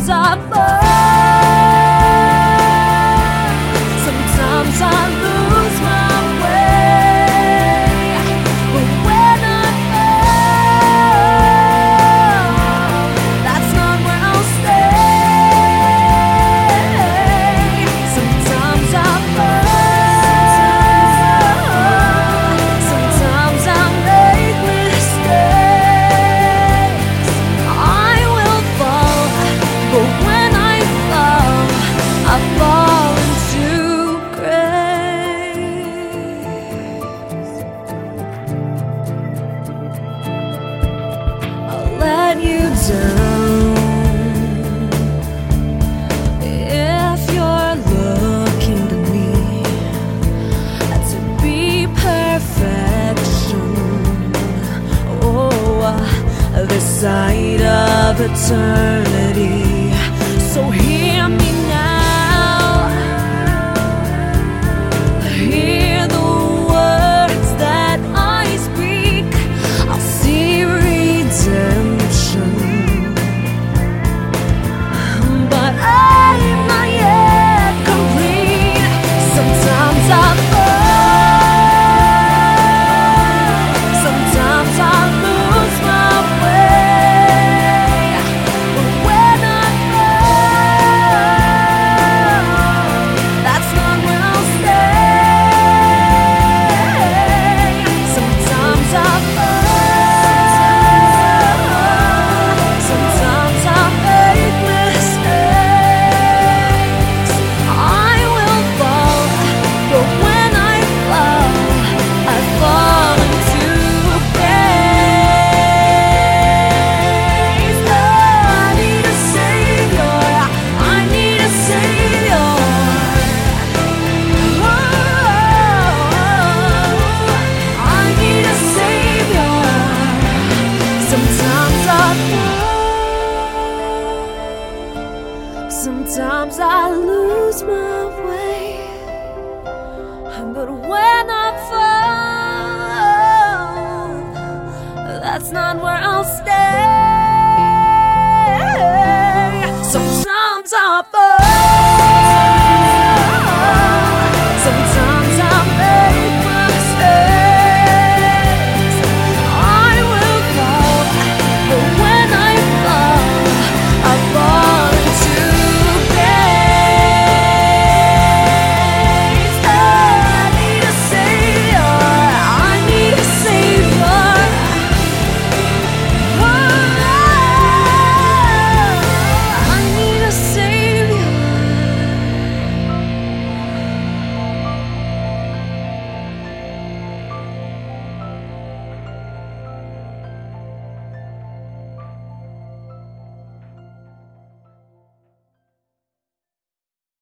Sometimes I fall, sometimes I lose my way, but when I fall, that's not where I'll stay. Sometimes I fall, sometimes I make mistakes. I will fall, but when I fall, I fall into grace. I'll let you down if you're looking to me to be perfection. Oh, this side of eternity. So hear me now, hear the words that I speak. I'll see redemption, but I'm not yet complete. Sometimes I fall, sometimes I lose my way, but when I fall, that's not where I'll stay. Sometimes I fall, sometimes I make mistakes. I will fall, but when I fall, I fall into grace. Oh, I need a Savior, I need a Savior. Oh, I need a Savior. Sometimes I fall, sometimes I lose my way, but when I fall, that's not where I'll stay. Sometimes I fall.